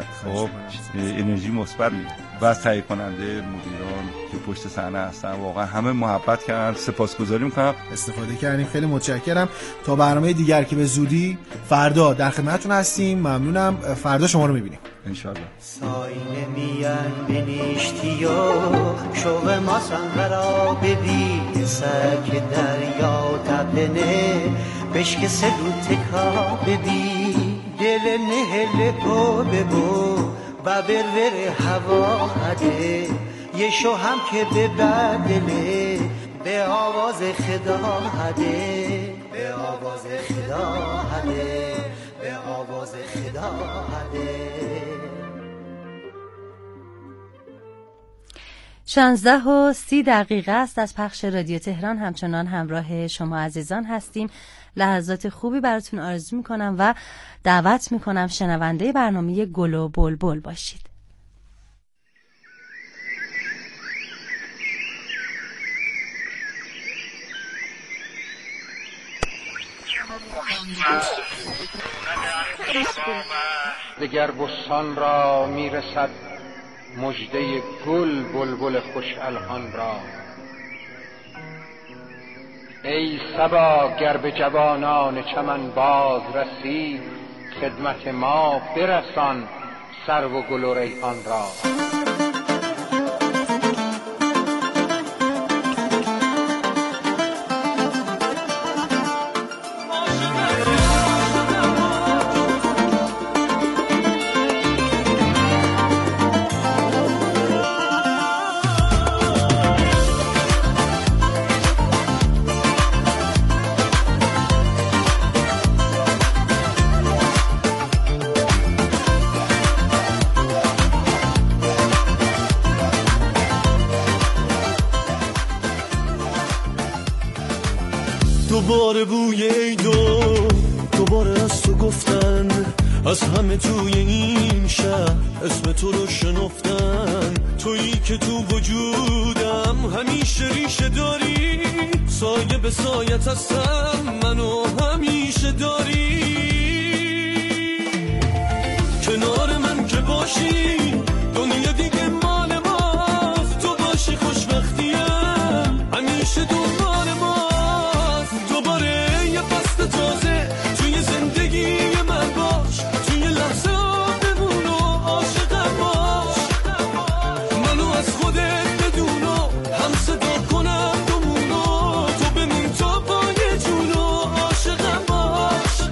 کرد. خب انرژی مثبت میده و از تهیه کننده، مدیران که پشت صحنه هستن واقعا همه محبت کردن. سپاسگزاری میکنم، استفاده کردیم، خیلی متشکرم. تا برنامه دیگر که به زودی فردا در خدمتتون هستیم. ممنونم. فردا شما رو میبینیم ان شاء الله. ساینه میان بنیشتی و شوق ما سنگرا ببی سک دریا تبنه بشک سلو تکا ببی دل نهل کو ببو و برور هوا هده یه شو هم که به بدله به آواز خدا هده به آواز خدا هده به آواز خدا هده. 16:30 است از پخش رادیو تهران. همچنان همراه شما عزیزان هستیم. لحظات خوبی براتون آرزو میکنم و دعوت میکنم شنونده برنامه گل و بلبل باشید. دگر بستان را میرسد مژده گل بلبل خوش الحان را. ای صبا گر به جوانان چمن باز رسی خدمت ما برسان سرو و گل و ریحان را. دوباره بوی عیدو دوباره از تو گفتن، از همه توی این شهر اسم تو رو شنفتن. تویی که تو وجودم همیشه ریشه داری، سایه به سایت هستم منو همیشه داری. کنار من که باشی دنیا دیگه مال ماست، تو باشی خوشبختیم همیشه دنبال ماست. دوباره یه فصل تازه توی زندگی من باش، توی لحظه بمون و عاشقم باش. منو از خودت بدون و هم صدا کنم دومون و تو بمون تا پای جون و عاشقم باش.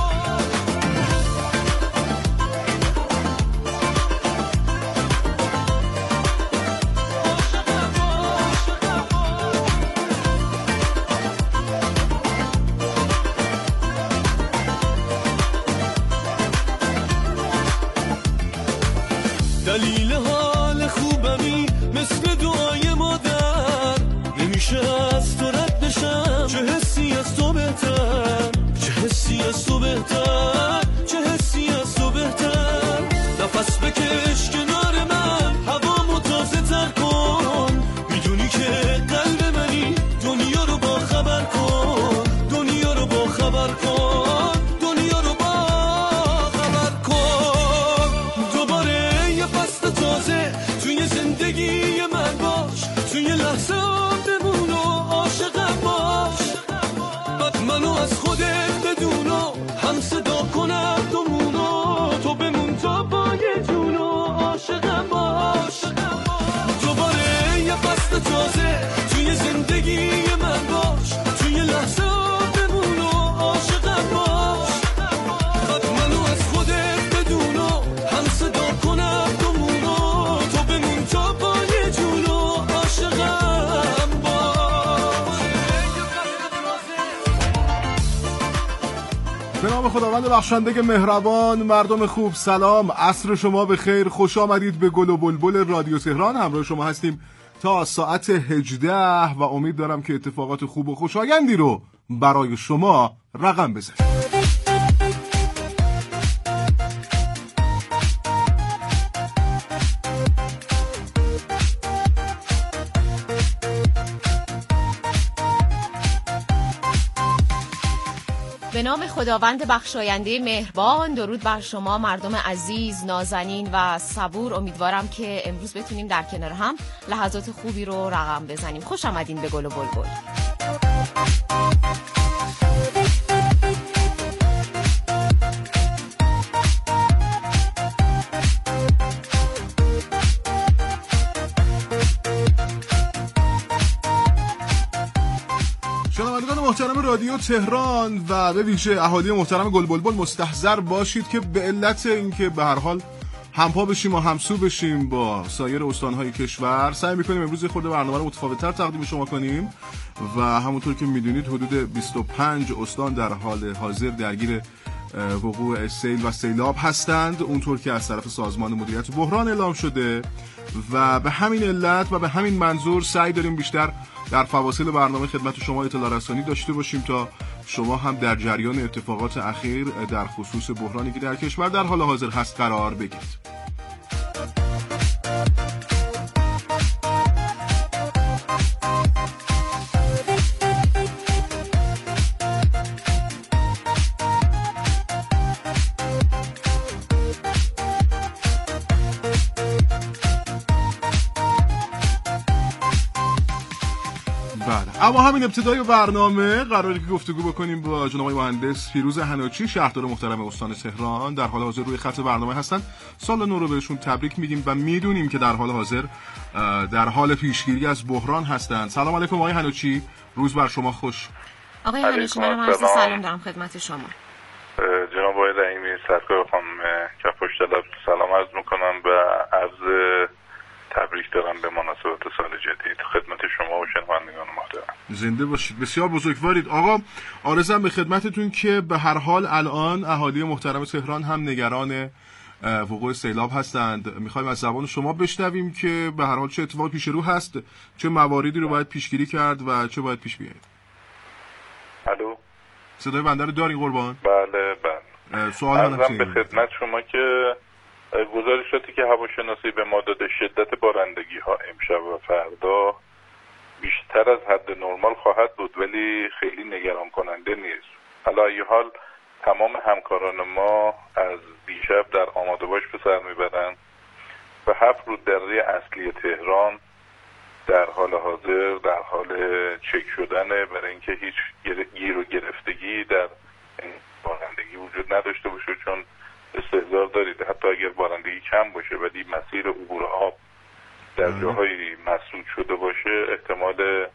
دلیل حال خوبمی مثل دعای مادر، نمیشه از تو رد بشم. چه حسی از تو بهتر، چه حسی از تو بهتر، چه حسی از تو بهتر. نفس بکش کنار من هوامو تازه تر کن، میدونی که قلب منی دنیا رو با خبر کن، دنیا رو با خبر کن، دنیا رو با خبر کن. دوباره یه فصل تازه توی زندگی من باش، توی لحظه بمون و عاشقم باش. بعد منو از خودت بدون و هم صدا کنم دومون و تو بمون تا پای جون و عاشقم باش. دوباره یه فصل تازه توی زندگی من باش، توی لحظه بمون و عاشقم باش. بعد منو از خودت بدون و هم صدا کنم دومون و تو بمون تا پای جون و عاشقم باش. به نام خداوند بخشنده مهربان. مردم خوب سلام، عصر شما به خیر، خوش آمدید به گل و بلبل رادیو تهران. همراه شما هستیم تا ساعت 18 و امید دارم که اتفاقات خوب و خوشایندی رو برای شما رقم بزنیم. به نام خداوند بخشاینده مهربان. درود بر شما مردم عزیز، نازنین و صبور. امیدوارم که امروز بتونیم در کنار هم لحظات خوبی رو رقم بزنیم. خوش آمدین به گل و بلبل. شنوندگان محترم رادیو تهران و به ویژه اهالی محترم گل بلبل مستحضر باشید که به علت اینکه به هر حال همپا بشیم و همسو بشیم با سایر استانهای کشور، سعی می‌کنیم امروز خود برنامه رو متفاوت‌تر تقدیم شما کنیم و همونطور که می‌دونید حدود 25 استان در حال حاضر درگیر وقوع سیل و سیلاب هستند، اونطور که از طرف سازمان مدیریت بحران اعلام شده و به همین علت و به همین منظور سعی داریم بیشتر در فواصل برنامه خدمت شما اطلاع رسانی داشته باشیم تا شما هم در جریان اتفاقات اخیر در خصوص بحرانی که در کشور در حال حاضر هست قرار بگیرید. اما همین ابتدای برنامه قراره که گفتگو بکنیم با جناب مهندس فیروز حناچی، شهردار محترم استان تهران. در حال حاضر روی خط برنامه هستن. سال نو رو بهشون تبریک میگیم و میدونیم که در حال حاضر در حال پیشگیری از بحران هستند. سلام علیکم آقای حناچی، روز بر شما خوش. آقای حناچی، من عرض سلام دارم خدمت شما. جناب آقای رحیمی، سرکار خانم کفش طلب سلام عرض میکنم و عرض تبریک دارم به مناسبت سال جدید خدمت شما و شنوندگان محترم. زنده باشید. بسیار بزرگوارید. آقا عرضم به خدمتتون که به هر حال الان اهالی محترم تهران هم نگران وقوع سیلاب هستند. میخوایم از زبان شما بشنویم که به هر حال چه اتفاقی پیش رو هست، چه مواردی رو باید پیشگیری کرد و چه باید پیش بیاید. الو، صدای بنده رو دارین قربان؟ بله. سوال من به خدمت شما که گزارشاتی که هواشناسی به ما داده شدت بارندگی ها امشب و فردا بیشتر از حد نرمال خواهد بود، ولی خیلی نگران کننده نیست. حالا ای حال تمام همکاران ما از دیشب در آماده باش به سر میبرن و 7 روددره اصلی تهران در حال حاضر در حال چک شدنه برای اینکه هیچ گیر و گرفتگی در بارندگی وجود نداشته باشه، چون استحضار دارید حتی اگر بارندگی کم باشه ولی مسیر عبور آب در جاهایی مسدود شده باشه، احتمال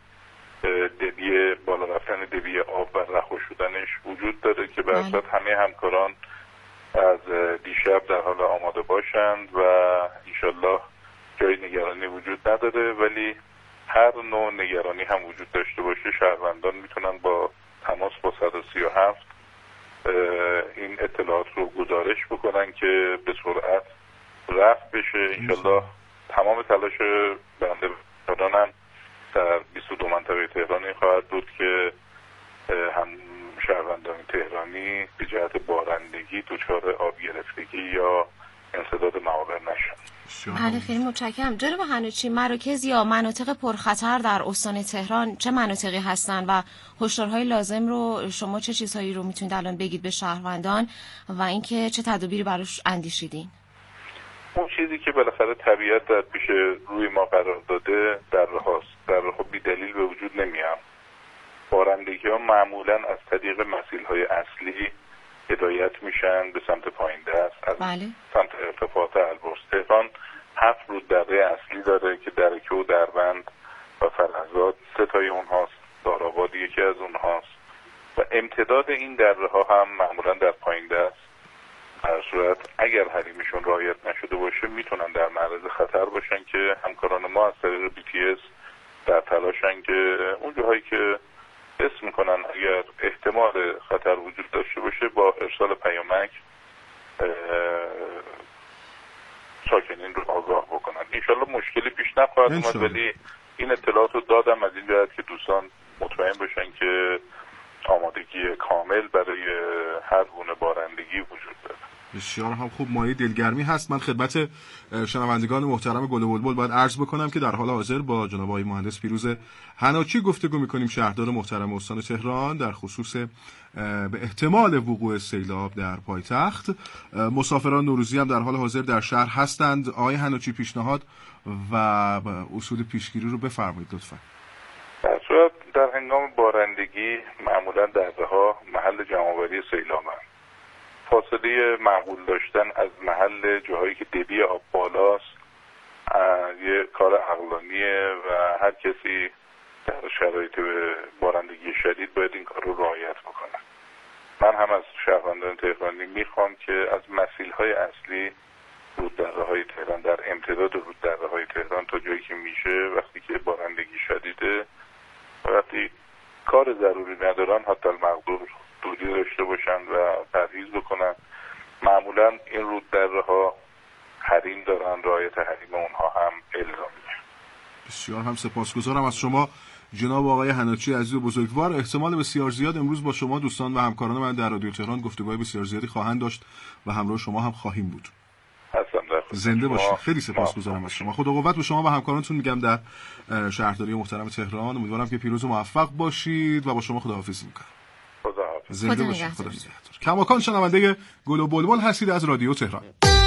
دبی بالا رفتن دبی آب و رها شدنش وجود داره که به اساس همه همکاران از دیشب در حال آماده باشند و انشالله جای نگرانی وجود نداره، ولی هر نوع نگرانی هم وجود داشته باشه شهروندان میتونن با تماس با 137 این اطلاعات رو گزارش بکنن که به سرعت رفع بشه. انشالله تمام تلاش بنده هم در 22 منطقه تهرانی خواهد بود که هم شهروندان تهرانی به جهت بارندگی دچار آب گرفتگی یا انسداد معابر نشن. بله، خیلی متشکرم. جناب حناچی، مراکز یا مناطق پرخطر در استان تهران چه مناطقی هستن و هشدارهای لازم رو شما چه چیزهایی رو میتونید الان بگید به شهروندان و اینکه چه تدابیری براش اندیشیدین؟ اون چیزی که بالاخره طبیعت در پیش روی ما قرار داده در راه بی دلیل به وجود نمیاد. بارندگی ها معمولا از طریق مسیرهای اصلی هدایت میشن به سمت پایین دست از سمت ارتفاعات البرز. تهران 7 روددره اصلی داره که درکه و دربند و فرزاد 3 تای اونهاست، دارآباد یکی از اونهاست و امتداد این دره ها هم معمولا در پایین دست. در صورت اگر حریمشون رعایت نشده باشه میتونن در معرض خطر باشن که همکاران ما از طریق BTS در تلاشن که اون جاهایی که حس میکنن اگر احتمال خطر وجود داشته باشه با ارسال پیامک ساکنین رو آگاه بکنن. انشالله مشکلی پیش نخواهد اومد، ولی این اطلاعات رو دادم از این جهت که دوستان مطمئن باشن که آمادگی کامل برای هر گونه بارندگی وجود داره. بسیار هم خوب، مایه دلگرمی هست. من خدمت شنوندگان محترم گل و بلبل باید عرض بکنم که در حال حاضر با جناب آقای مهندس پیروز حناچی گفتگو می‌کنیم، شهردار محترم استان تهران، در خصوص به احتمال وقوع سیلاب در پایتخت. مسافران نوروزی هم در حال حاضر در شهر هستند. آقای حناچی، پیشنهاد و اصول پیشگیری رو بفرمایید لطفاً. در صورت در هنگام بارندگی معمولا دره‌ها محل جمع‌آوری سیلابند. فاصله معقول داشتن از محل جاهایی که دبی آب بالاست یه کار عقلانیه و هر کسی در شرایط بارندگی شدید باید این کار رو رعایت بکنه. من هم از شهروندان تهرانی میخوام که از مسیل‌های اصلی روددره‌های تهران، در امتداد روددره‌های تهران تا جایی که میشه وقتی که بارندگی شدیده، وقتی کار ضروری ندارن حتی المقدور دودی داشته باشن و پرهیز بکنن. معمولا این روددره‌ها حریم دارن، رعایت حریم اونها هم الزامیه. بسیار هم سپاسگزارم از شما جناب آقای حناچی عزیز و بزرگوار. احتمال بسیار زیاد امروز با شما دوستان و همکاران من در رادیو تهران گفتگوهای بسیار زیادی خواهند داشت و همراه شما هم خواهیم بود. زنده باشید. خیلی سپاسگزارم از شما. خدا قوت به شما و همکارانتون میگم در شهرداری محترم تهران. امیدوارم که پیروز و موفق باشید و با شما خداحافظی میکنم. زنده باشید. خدا نگهدار. کماکان شنونده گل و بلبل هستید از رادیو تهران.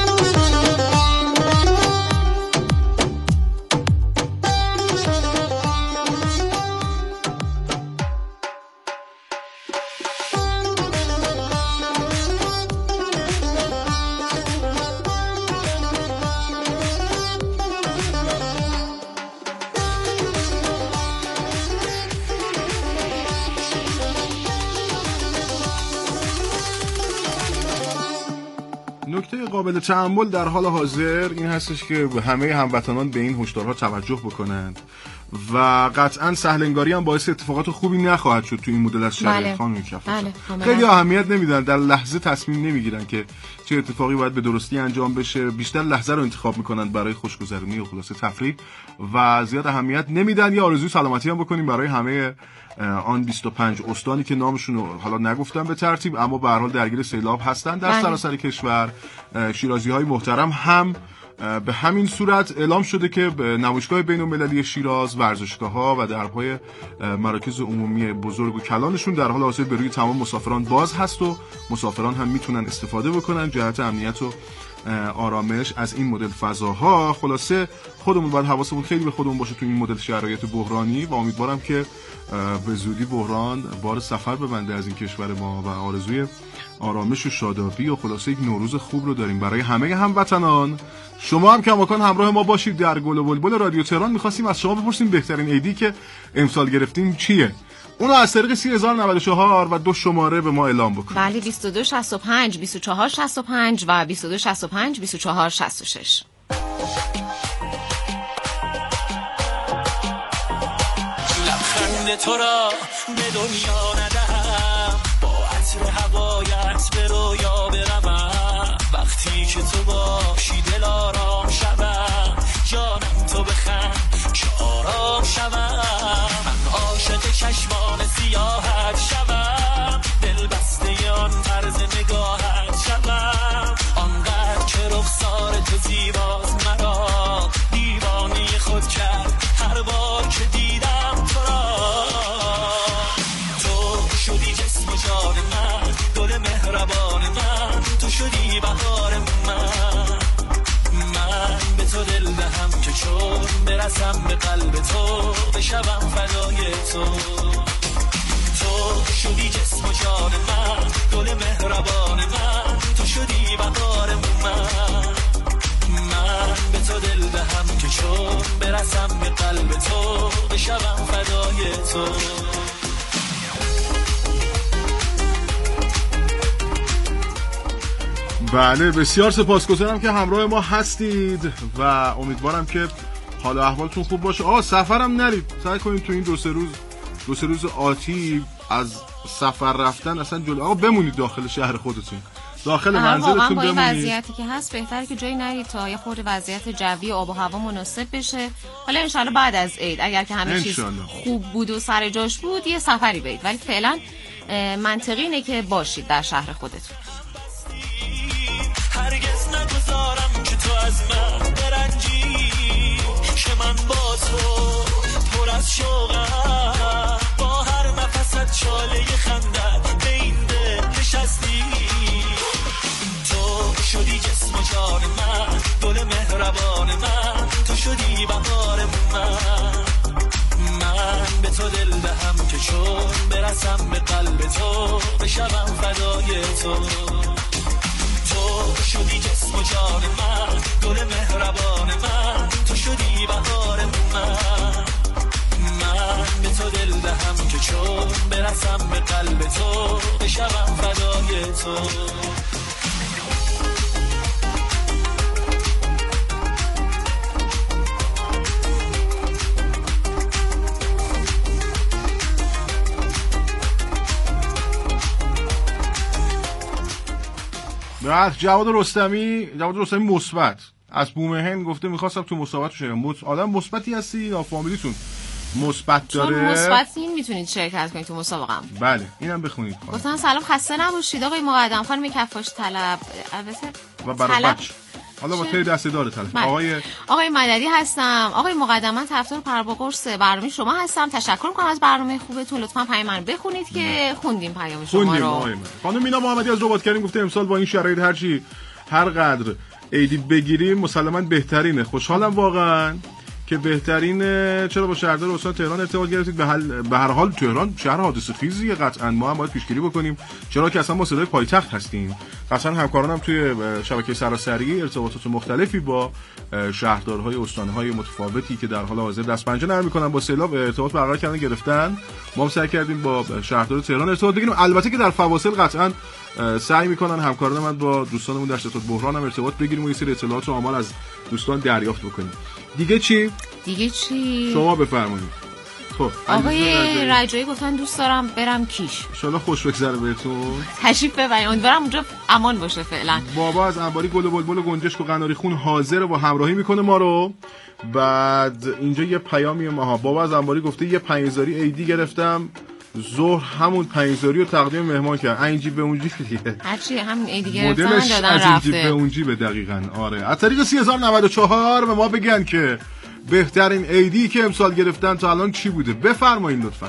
نکته قابل تأمل در حال حاضر این هستش که همه هموطنان به این هشدارها توجه بکنند و قطعاً سهلنگاری هم باعث اتفاقات خوبی نخواهد شد تو این مدل از شرایط. خانم شفاف، خیلی اهمیت نمیدن، در لحظه تصمیم نمیگیرن که چه اتفاقی باید به درستی انجام بشه، بیشتر لحظه رو انتخاب میکنن برای خوشگذرونی و خلاصه تفریح و زیاد اهمیت نمیدن. یا آرزوی سلامتی هم بکنیم برای همه آن 25 استانی که نامشون رو حالا نگفتم به ترتیب اما به هر حال درگیر سیلاب هستن در سراسر کشور. شیرازی‌های محترم هم به همین صورت اعلام شده که نمایشگاه بین‌المللی شیراز، ورزشگاه‌ها و درهای مراکز عمومی بزرگ و کلانشون در حال حاضر به روی تمام مسافران باز هست و مسافران هم میتونن استفاده بکنن جهت امنیت و آرامش از این مدل فضاها. خلاصه خودمون باید حواسمون خیلی به خودمون باشه تو این مدل شرایط بحرانی و امیدوارم که به زودی بحران بار سفر ببنده از این کشور ما و آرزوی آرامش و شادابی و خلاصه یک نوروز خوب رو داریم برای همه هموطنان. شما هم کماکان همراه ما باشید در گل و بلبل رادیو تهران. می‌خواستیم از شما بپرسیم بهترین ایدی که امسال گرفتیم چیه؟ اونو از طریق 30094 و 2 شماره به ما اعلام بکنید. بله 2265 2465 و 2265 2466. لبخند تو را به دنیا ندهم، با عطر هوایت به رویا بروم، وقتی که تو باشی دل آرام شوم، جانم تو بخند که آرام شوم، من عاشق چشمان سیاحت شوم، دل بسته آن طرز نگاهت شوم، آنقدر که رخسار تو زیباست مرا دیوانه خود کرد هر بار که دیدم تو را. تو شدی جسم و جان من، گل مهربان من، تو شدی بهار من به تو دل دهم که چون برسم به قلب تو بشوم فدای تو. تو شدی جسم و جان من، گل مهربان من، تو شدی بهار من به تو دل دهم که چون برسم به قلب تو بشوم فدای تو. بله بسیار سپاسگزارم که همراه ما هستید و امیدوارم که حال احوالتون خوب باشه. سفرم نرید، سعی کنید تو این دو سه روز آتی از سفر رفتن اصلا جلو بمونید داخل شهر خودتون، داخل منزلتون بمونید. با این وضعیتی که هست بهتره که جایی نرید تا یه خورده وضعیت جوی و آب و هوا مناسب بشه. حالا انشالله بعد از عید اگر که همه چیز خوب بود و سر جاش بود یه سفری برید، ولی فعلا منطقی اینه که باشید در شهر خودتون. چون برسم به قلب تو بشم فدای تو. تو شدی جسم و جان من، گل مهربان من، تو شدی بهار من به تو دل دهم که چون برسم به قلب تو بشم فدای تو. بعد جواد رستمی مثبت از بومهن گفته میخواستم تو مسابقه شرکت. آدم مثبتی هستی یا فامیلیتون مثبت داره؟ چون مثبتین میتونید شرکت کنید تو مسابقه. بله اینم بخونید. گفتن سلام خسته نباشید آقای مقدم، خانم کفاش طلب البته و برای بچه حالا با تری دسته داره طلب. آقای مددی هستم. آقای مقدم من طرفدار پرواقرص برنامه شما هستم. تشکر می‌کنم از برنامه خوبتون. لطفاً پیام من بخونید که خوندیم پیام شما رو. خانم مینا محمدی از رباط کردیم گفته امسال با این شرایط هر قدر عیدی بگیریم مسلماً بهترینه. خوشحالم واقعاً که بهترینه. چرا با شهردار استان تهران ارتباط گرفتید؟ به هر حال تهران شهر حادثه خیزیه، قطعاً ما هم باید پیشگیری بکنیم، چرا که اصلا ما صدای پایتخت هستیم. قطعاً همکارانم توی شبکه سراسری ارتباطات مختلفی با شهردارهای استان‌های متفاوتی که در حال حاضر دست پنجه نرم می‌کنن با سیلاب ارتباط برقرار کردن گرفتن. ما هم سعی کردیم با شهردار تهران ارتباط بگیریم. البته که در فواصل قطعاً سعی می‌کنن همکاران من با دوستانمون در شتات بحران هم ارتباط بگیریم و یه سری اطلاعات و آمار از دوستان دریافت بکنیم. دیگه چی؟ شما بفرمایید. خب آقای رجایی گفتن دوست دارم برم کیش. ان شاءالله خوش بگذره بهتون. تشریف ببرید. امیدوارم اونجا امان باشه فعلا. بابا از انباری گل و بلبل و گنجشک و قناری خون حاضر با همراهی میکنه ما رو. بعد اینجا یه پیامی ما بابا از انباری گفته یه 5000 ایدی گرفتم ظهر همون 5000 رو تقدیم مهمان کرد. این جیب به اون جیب دیگه. هرچی همون ایدی گرفتن دادن رفته. از جیب به اون جیب دقیقاً. آره. از طریق 3094 به ما بگن که بهترین ایدی که امسال گرفتن تا الان چی بوده. بفرمایید لطفاً.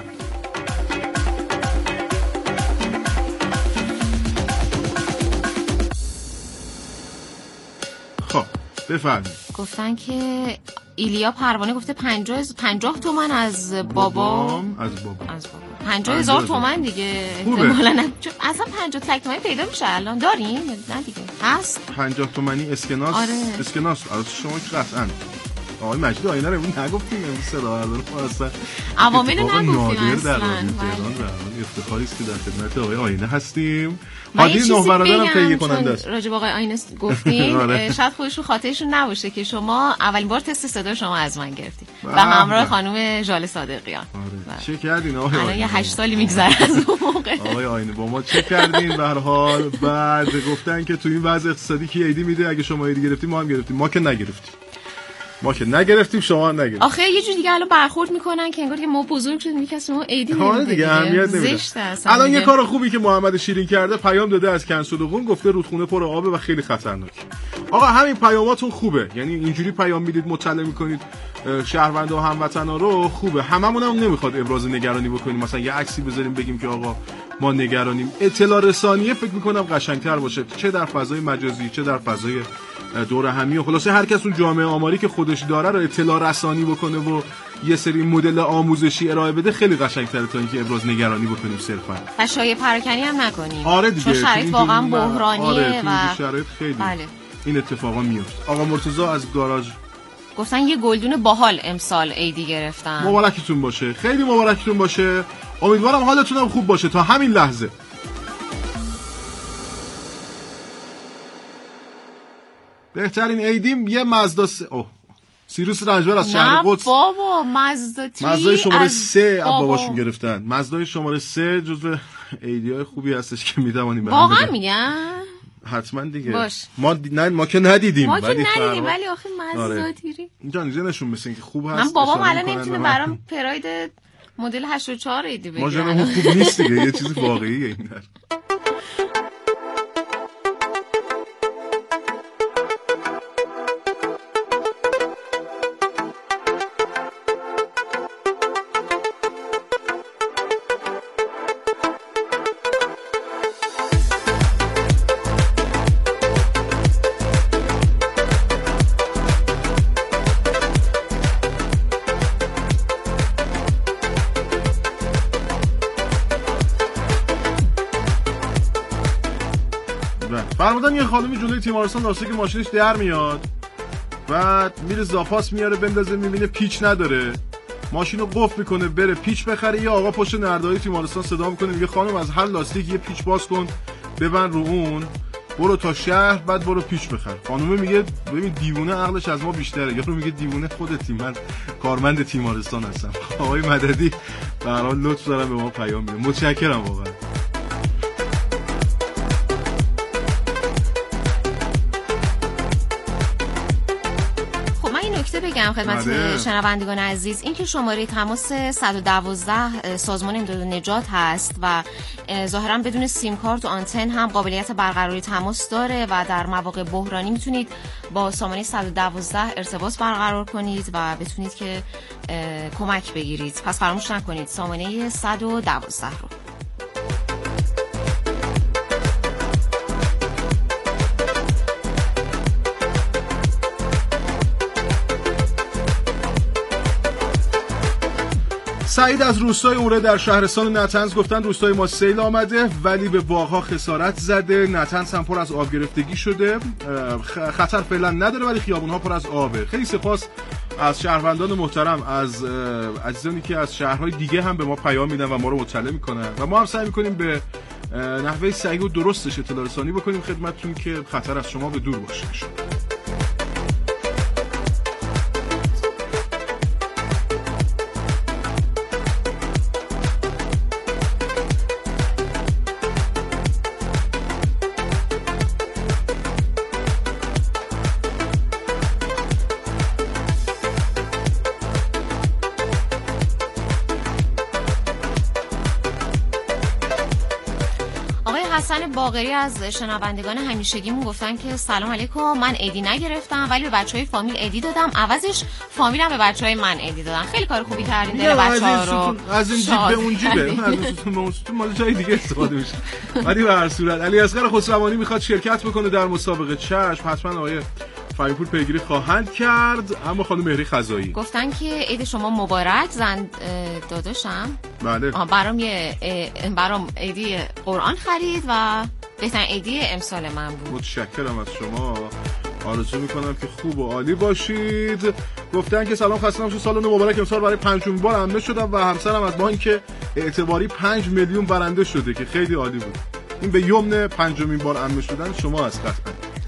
خب بفرمایید. گفتن که ایلیا پروانه گفته 50 تومن از بابام. 50,000 تومن دیگه احتمالاً. اصلا 50 تک تومانی پیدا میشه الان داریم؟ نه دیگه هست 50 تومانی اسکناس. آره. اسکناس از شما که قطعاً آقای مجید آینه رو نگفتیم این صدا رو اصلا عوامل نگفتیم اصلا. افتخاری است که در خدمت آقای آینه هستیم. هادی نه برادرم تهیه کننده است. راجع به آقای آینه گفتیم شاید خودش رو خاطرشون نباشه که شما اولین بار تست صدا شما از من گرفتید و همراه خانم ژاله صادقیان. چه کردین آقای آینه؟ یه 8 سالی میگذره از اون موقع. آقای آینه با ما چه کردین؟ به هر حال بعد گفتن که تو این وضع اقتصادی کی ایدی میده؟ اگه شما ایدی گرفتید ما هم گرفتیم. ما که نگرفتیم شما هم نگرفتیم. آخه یه جور دیگه الان برخورد میکنن که انگار که ما بزرگ شدیم میگه شما ایدی نمیدید دیگه. اهمیت نمیده. الان یه کار خوبی که محمد شیرین کرده پیام داده از کنسولوقون گفته رودخونه پر آبه و خیلی خطرناک. آقا همین پیاماتون خوبه، یعنی اینجوری پیام میدید مطلع میکنید شهروندا و هموطنا رو، خوبه. هممون هم نمیخواد ابراز نگرانی بکنیم مثلا یه عکسی بذاریم بگیم که آقا ما نگرانیم. اطلاع رسانیه فکر میکنم قشنگتر باشه، چه در فضای مجازی چه در فضای دور همی. و خلاصه هر کس اون جامعه آماری که خودش داره رو اطلاع رسانی بکنه و یه سری مدل آموزشی ارائه بده خیلی قشنگ‌تره تا اینکه ابراز نگرانی بکنیم صرفا. و شایعه پراکنی هم نکنیم. آره دیگه. چون شرایط واقعا بحرانیه. آره و شرایط خیلی بله. این اتفاقا میفته. آقا مرتضی از گاراژ گفتن یه گلدون باحال امسال ایدی گرفتن. مبارکتون باشه. خیلی مبارکتون باشه. امیدوارم حالتون هم خوب باشه تا همین لحظه. بهترین ایدیم یه مازدا سیروس رنجبر از شهر قدس. نه بابا مازدای شماره 3 باباشون گرفتن. مازدای شماره 3 جزو ایدیای خوبی هستش که میدونیم. واقعا میگن؟ حتما دیگه. باش. ما که ندیدیم ولی آخه مازدا تیری جان نشون مثل اینکه خوب هست. من بابام الان نمیتونه برام پراید مدل 84 ایدی بگیره. ما جانمون خوب نیست دیگه. یه چیز واقعیه این در. دیدم یه خانمی جلوی تیمارستان لاستیک ماشینش در میاد، بعد میره زاپاس میاره بندازه، میبینه پیچ نداره، ماشینو قفل میکنه بره پیچ بخره. یه آقا پشت نرده‌های تیمارستان صدا میکنه میگه خانم از هر لاستیک یه پیچ باز کن ببند رو اون، برو تا شهر بعد برو پیچ بخر. خانومه میگه ببین دیوونه عقلش از ما بیشتره. یارو میگه دیوونه خودتی، من کارمند تیمارستان هستم. آقای مددی به هر حال لطف دارم به ما پیام میده. متشکرم واقعا. بگم خدمت شنوندگان عزیز، این که شماره تماس 112 سازمان امداد و نجات هست و ظاهرا بدون سیم کارت و آنتن هم قابلیت برقراری تماس داره و در مواقع بحرانی میتونید با سامانه 112 ارتباط برقرار کنید و بتونید که کمک بگیرید. پس فراموش نکنید سامانه 112 رو. سعید از روستای اوره در شهرستان نطنز گفتن روستای ما سیل آمده ولی به باغ‌ها خسارت زده. نطنز هم پر از آب گرفتگی شده، خطر فعلا نداره ولی خیابون‌ها پر از آبه. خیلی سپاس از شهروندان محترم، از عزیزانی که از شهرهای دیگه هم به ما پیام میدن و ما رو مطلع میکنن و ما هم سعی میکنیم به نحوه صحیح و درستش اطلاع رسانی بکنیم خدمتتون که خطر از شما به دور باشه. حسن باقری از شنوندگان همیشگیمون گفتن که سلام علیکم، من ایدی نگرفتم ولی به بچهای فامیل ایدی دادم، عوضش فامیلم به بچهای من ایدی دادن. خیلی کار خوبی کردین، دل بچه‌ها رو از این جیب به اون جیبه، از اون ستون به اون ستون مال جای دیگه استفاده میشه. ولی به هر صورت علی اصغر خسروانی میخواد شرکت بکنه در مسابقه چشم، حتما آقای فریپور پیگیری خواهند کرد. اما خانم مهری خزایی گفتن که عید شما مبارک، زن داداشم بله برام عیدی قرآن خرید و بهترین عیدی امسال من بود. متشکرم از شما، آرزو میکنم که خوب و عالی باشید. گفتن که سلام خسته نباشید، سال نو مبارک. امسال برای 5مین بار عمه شدم و همسرم از ما اینکه اعتباری 5 میلیون برنده شده که خیلی عالی بود. این به یمن 5مین بار عمه شدن شما از قطعا.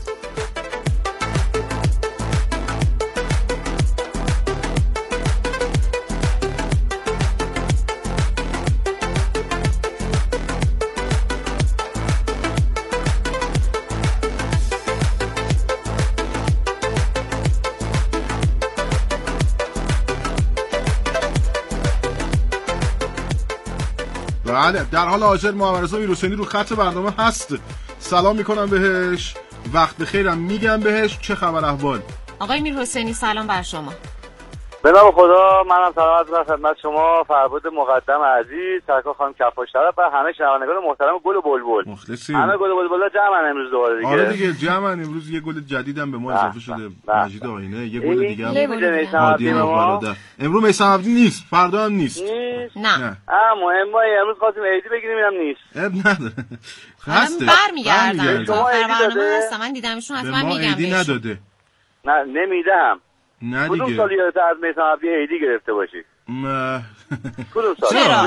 بله در حال حاضر محمد رضا میرحسینی رو خط برنامه هست. سلام میکنم بهش، وقت بخیرم میگم بهش. چه خبر احوال؟ آقای میرحسینی سلام بر شما. به نام خدا، منم سلام عرض خدمت شما فربود مقدم عزیز، سرکار خانم کفاش طرف و همه شنوندگان محترم گل و بلبل. مخلصیم. همه گل و بلبل جمعن امروز دوباره دیگه. آره دیگه جمعن امروز. یه گل جدیدم به ما اضافه شده، مجید آینه. یه گل دیگه هم هادی برادر. امروز میثم عبدی نیست، فردا هم نیست. نه. مهمه امروز خواستیم عیدی بگیریم اینم نیست. اب نداره. هسته. برمیگردن. شما برنامه هست من دیدمشون حتما میگم. عیدی نداده. نه نمیدم. نه دیگه. کدوم سال یادت از میثم عبدی عیدی گرفته باشی؟ کدوم سال؟ چرا؟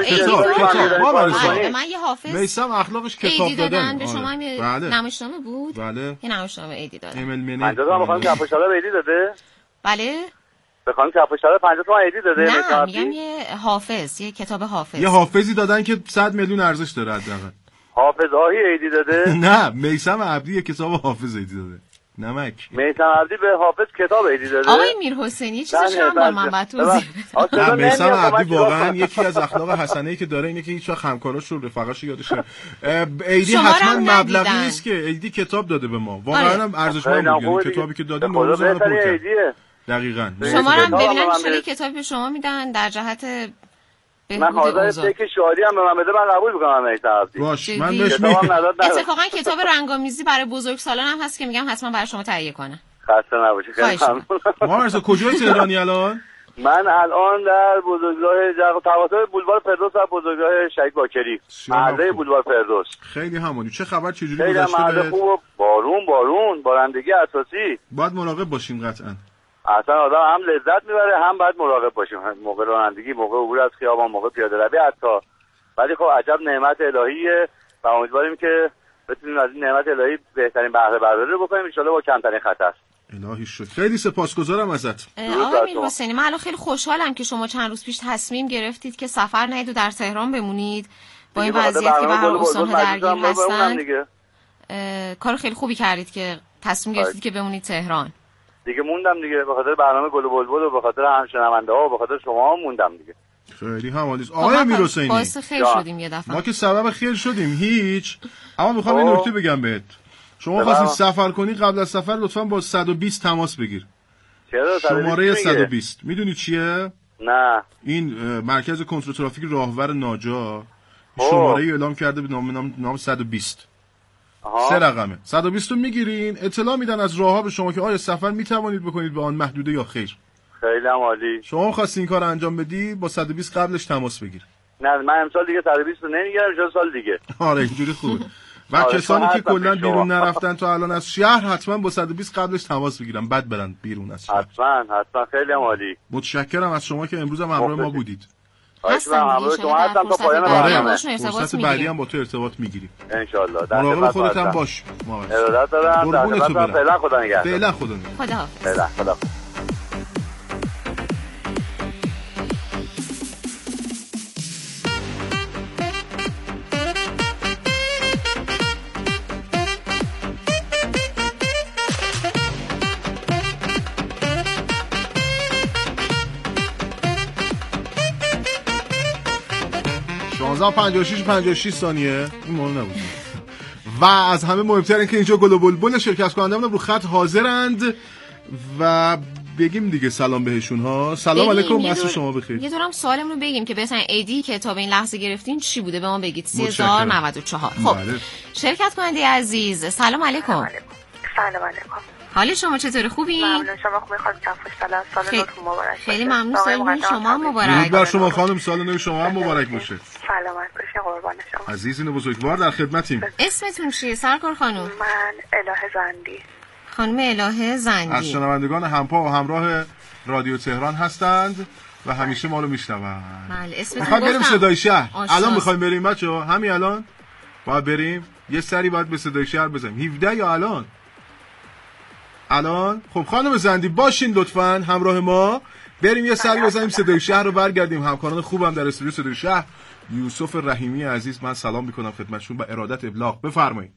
عیدی من یه حافظ میثم اخلاقش کتاب دادن. به شما نمایشنامه بود؟ بله. یه نمایشنامه عیدی دادن. 50 تومن بخوام کفاش طلب عیدی داده؟ بله. بخوام کفاش طلب 50 تومن عیدی داده؟ نه میگم یه حافظ، یه کتاب حافظ. یه حافظی دادن که 100 میلیون ارزش داره حداقل. حافظ آهی عیدی داده؟ نه میثم عبدی یه کتاب حافظ عیدی داده. نمک. میثم عبدی به حافظ کتاب عیدی داده. آقای میرحسینی چیزی چند بار من بعد توضیح بدم. میثم عبدی واقعا یکی از اخلاق حسنه‌ای که داره اینه که هیچ وقت همکاراش رو رفقاش یادش نره. عیدی حتما مبلغی نیست که عیدی کتاب داده به ما. واقعا هم ارزشمند بود. کتابی که داده نوروز رو پر کرد. دقیقاً. شما هم ببینن چه کتابی به شما میدن در جهت من حاضر تک شادی هم به من بده، من قبول میکنم میثم عبدی. باش من بهش میگم. اتفاقا کتاب رنگامیزی برای بزرگسالان هم هست که میگم حتما برای شما تهیه کنه. خسته نباشید. خیلی ممنون. ما کجای تهرانی الان؟ من الان در بزرگراه تقاطع بولوار فردوس و بزرگراه شهید باکری، محله بولوار فردوس. خیلی همونی. چه خبر؟ چجوری گذشته؟ خیلی محله خوب. بارون بارندگی اساسی. باید مراقب باشیم قطعا. اصلا آدم هم لذت میبره هم باید مراقب باشیم، موقع رانندگی، موقع عبور از خیابان، موقع پیاده روی حتی. ولی خب عجب نعمت الهیه و امیدواریم که بتونیم از این نعمت الهی بهترین بهره برداری رو بکنیم ان شاءالله با کمترین خطر. الهی شکر. خیلی سپاسگزارم ازت. آقای میرحسینی، من الان خیلی خوشحالم که شما چند روز پیش تصمیم گرفتید که سفر نهید و در تهران بمونید با این وضعیت که به هر استان‌ها درگیر هستن. کار خیلی خوبی کردید که تصمیم گرفتید که بمونید تهران. دیگه موندم دیگه، به خاطر برنامه گل و بلبل و به خاطر همشنونده‌ها و به خاطر شما موندم دیگه. خیلی همالیست. آقای میرحسینی، باعث خیر شدیم یه دفعه. ما که سبب خیر شدیم هیچ. اما میخوام این نکته بگم بهت. شما خواستید سفر کنی، قبل از سفر لطفاً با 120 تماس بگیر. شماره 120 میدونی چیه؟ نه. این مرکز کنترل ترافیک راهور ناجا شماره اعلام کرده به نام 120. 3 رقمه. 120 رو میگیرین، اطلاع میدن از راهها به شما که آیا سفر میتوانید بکنید به آن محدوده یا خیر. خیلی عالی. شما خواستین این کار انجام بدی، با 120 قبلش تماس بگیر. نه من امسال دیگه 120 رو نمیگیرم، چون سال دیگه. آره اینجوری خوبه. و کسانی که کلا بیرون نرفتن تا الان از شهر حتما با 120 قبلش تماس بگیرن، بعد برن بیرون از شهر. حتما خیلی عالی. متشکرم از شما که امروز هم همراه ما بودید. همراه شما هستم تا پایان برنامه. فرصت بعدی هم با تو ارتباط میگیریم ان شاء الله. مراقب خودت هم باش. ارادت دارم. فعلا خدا نگهدار. فعلا خدا نگهدار. خدا. 56 ثانیه این مهم نبود. و از همه مهمتر این که اینجا گل و بلبل شرکت کنندمون رو خط حاضرند و بگیم دیگه سلام بهشون ها. سلام علیکم، عصر شما بخیر. یه دورم سوالمون رو بگیم که مثلا ایدی که تا به این لحظه گرفتین چی بوده، به ما بگید. 3094. خب شرکت کننده عزیز سلام علیکم. سلام علیکم. حال شما چطوره؟ خوبی؟ ممنون. شما خوبی خانم کفاش‌طلب؟ سال نوتون مبارک. خیلی ممنون. سال نو شما هم مبارک. درود بر شما خانم، سال نو شما هم مبارک باشه. سلامت باشین، قربان شما. عزیزین بزرگوار در خدمتیم. اسمتون چیه سرکار خانم؟ من الهه زندی. خانم الهه زندی از شنوندگان همپا و همراه رادیو تهران هستند و همیشه ما رو میشنون. بله اسمتون میخوایم بریم صدای شهر. الان میخوایم بریم بچه‌ها، همین الان باید بریم. یه سری باید به صدای شهر بزنیم. 17 یا الان خب خانم زندی باشین لطفاً همراه ما، بریم یه سری بزنیم صدای شهر رو برگردیم. همکاران خوبم در استودیو صدای شهر، یوسف رحیمی عزیز، من سلام میکنم خدمتشون با ارادت ابلاغ. بفرمایید.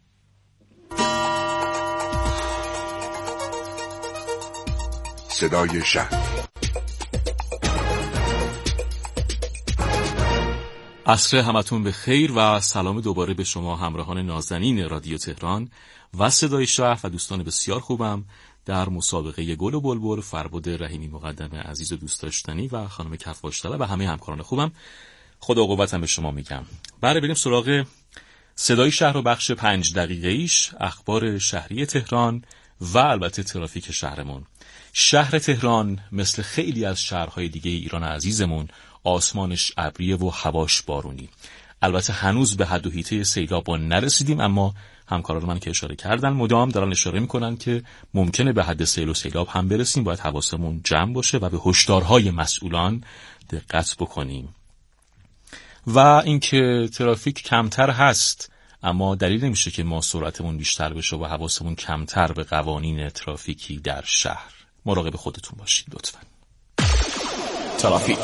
صدای شهر. عصر همتون به خیر و سلام دوباره به شما همراهان نازنین رادیو تهران و صدای شهر و دوستان بسیار خوبم در مسابقه گل و بلبل. فربد رحیمی مقدم عزیز و دوست داشتنی و خانم کفاش‌طلب و همه همکاران خوبم، خدا قوتم به شما میگم. بریم سراغ صدای شهر و بخش 5 دقیقه‌ایش، اخبار شهری تهران و البته ترافیک شهرمون. شهر تهران مثل خیلی از شهرهای دیگه ایران عزیزمون آسمانش ابریه و هواش بارونی. البته هنوز به حد و حیطه سیلاب نرسیدیم، اما همکاران من که اشاره کردن مدام دارن اشاره میکنن که ممکنه به حد سیل و سیلاب هم برسیم. باید حواسمون جمع باشه و به هشدارهای مسئولان دقت بکنیم. و اینکه ترافیک کمتر هست، اما دلیل نمیشه که ما سرعتمون بیشتر بشه و حواسمون کمتر به قوانین ترافیکی در شهر. مراقب خودتون باشید لطفاً. ترافیک.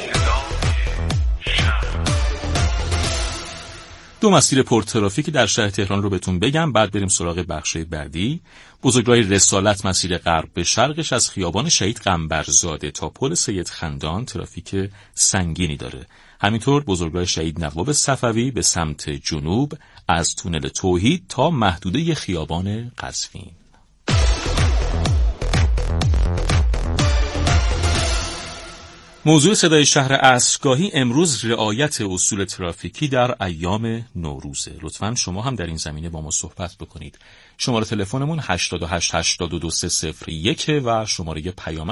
دو مسیر پرترافیک در شهر تهران رو بهتون بگم، بعد بریم سراغ بخشای بعدی. بزرگراه رسالت مسیر غرب به شرقش از خیابان شهید قنبرزاده تا پل سید خندان ترافیک سنگینی داره. همینطور بزرگراه شهید نواب صفوی به سمت جنوب از تونل توحید تا محدوده خیابان قزوین. موضوع صدای شهر عصرگاهی امروز رعایت اصول ترافیکی در ایام نوروزه. لطفاً شما هم در این زمینه با ما صحبت بکنید. شماره تلفنمون 88 82 301 و شماره پیامک